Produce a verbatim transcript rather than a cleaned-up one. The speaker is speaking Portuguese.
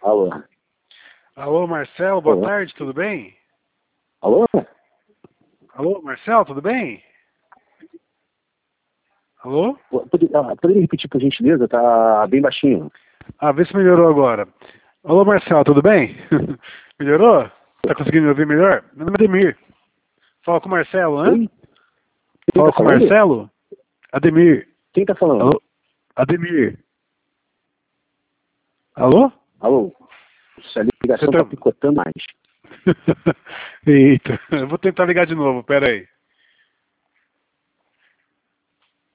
Alô? Alô, Marcelo, boa Alô? tarde, tudo bem? Alô? Alô, Marcelo, tudo bem? Alô? Poderia, ah, poderia repetir por gentileza? Tá bem baixinho. Ah, vê se melhorou agora. Alô, Marcelo, tudo bem? Melhorou? Tá conseguindo me ouvir melhor? Meu nome é Ademir. Fala com o Marcelo, hã? Oi? Quem Fala tá com o falando? Marcelo? Ademir. Quem tá falando? Alô? Ademir. Alô? Alô? Essa ligação Você tá... tá picotando mais. Eita, eu vou tentar ligar de novo, pera aí.